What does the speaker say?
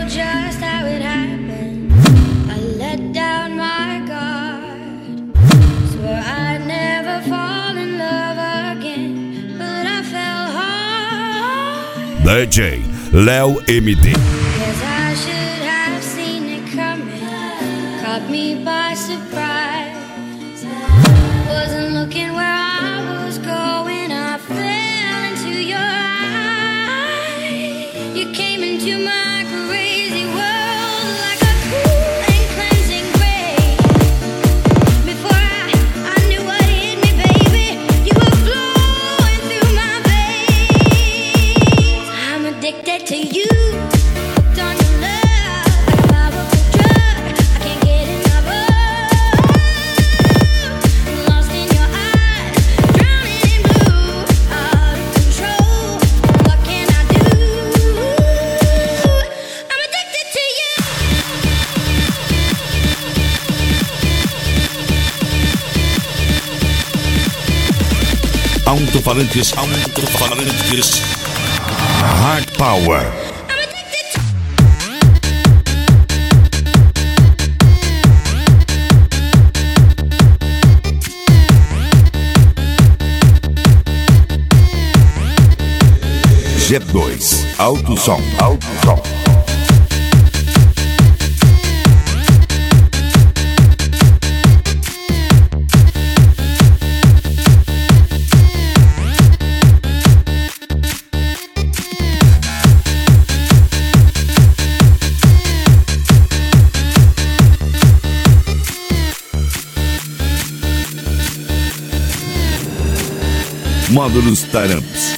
just how it happened. I let down my guard, swore I'd never fall in love again, but I fell hard. DJ Léo MD. Guess I should have seen it coming, caught me by surprise. Wasn't looking where I was going, I fell into your eyes. You came into my crazy world like a cool and cleansing rain. Before I knew what hit me, baby, you were flowing through my veins. I'm addicted to you. Alto-falantes, Hard Power. G2, alto som. Módulos Taramps.